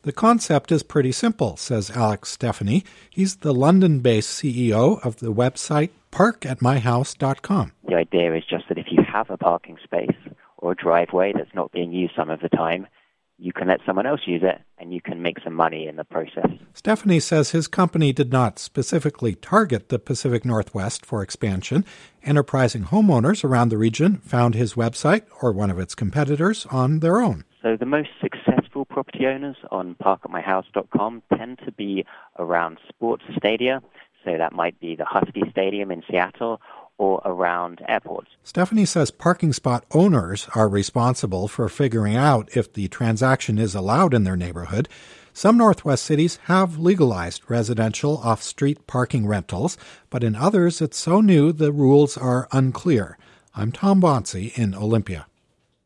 The concept is pretty simple, says Alex Stephanie. He's the London-based CEO of the website parkatmyhouse.com. The idea is just that if you have a parking space or a driveway that's not being used some of the time, you can let someone else use it, and you can make some money in the process. Stephanie says his company did not specifically target the Pacific Northwest for expansion. Enterprising homeowners around the region found his website or one of its competitors on their own. So the most successful property owners on parkatmyhouse.com tend to be around sports stadia. So that might be the Husky Stadium in Seattle, or around airports. Stephanie says parking spot owners are responsible for figuring out if the transaction is allowed in their neighborhood. Some Northwest cities have legalized residential off-street parking rentals, but in others it's so new the rules are unclear. I'm Tom Bonsi in Olympia.